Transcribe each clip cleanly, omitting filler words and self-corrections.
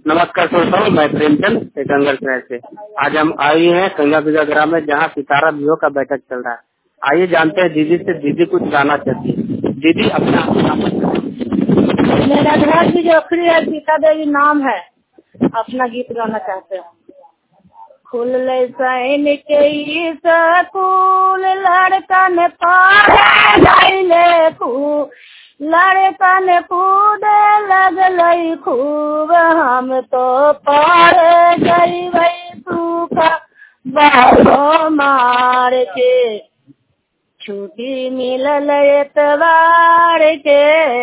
नमस्कार दोस्तों, मैं प्रेमचंद टीकमगढ़ शहर से। आज हम आए हैं गंगा बिगा ग्राम में, जहाँ सितारा विवाह का बैठक चल रहा है। आइए जानते हैं दीदी से, दीदी कुछ गाना चाहती है। दीदी अपना मेरा घर भी जोखरी है, सीता देवी नाम है। अपना गीत गाना चाहते हैं। खुल सैन के स्कूल लड़कन पाले खूब, लड़कन कूदे लगल खूब, हम तो पढ़ गई सूखा बाबो मार के, छुट्टी मिलल एतवार के,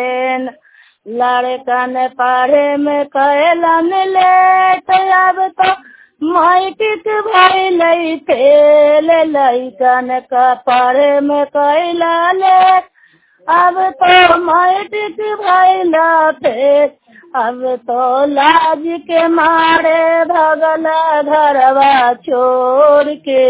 लड़कन पढ़े में कैलन लेट, अब तो मैट्रिक भइल फेल, लड़कन का पढ़े में कैला लेट, अब तो मैट्रिक भइल फेल, अब तो लाज के मारे भगल घरवा छोड़ के,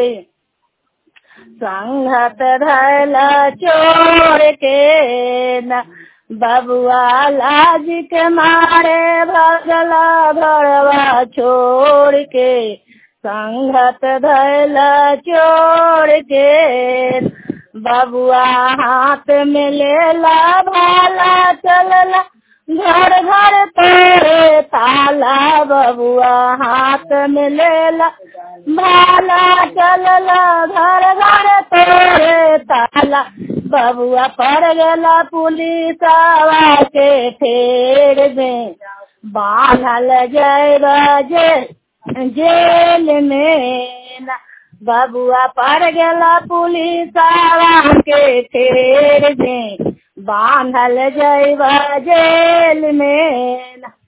संगत धैला छोड़ के न, बबुआ लाज के मारे भगला घरवा छोड़ के, संगत धैला छोड़ के, बबुआ हाथ में लेला भाला, चलला घर घर तोरे ताला, बबुआ हाथ में लेला भाला, चलला घर घर तोरे ताला, बबुआ पड़ गला पुलिसवा के फेर में, बांधल जाए जेल में, बबुआ पड़ गला पुलिसवा के फेर में, बांधल जाए जेल में।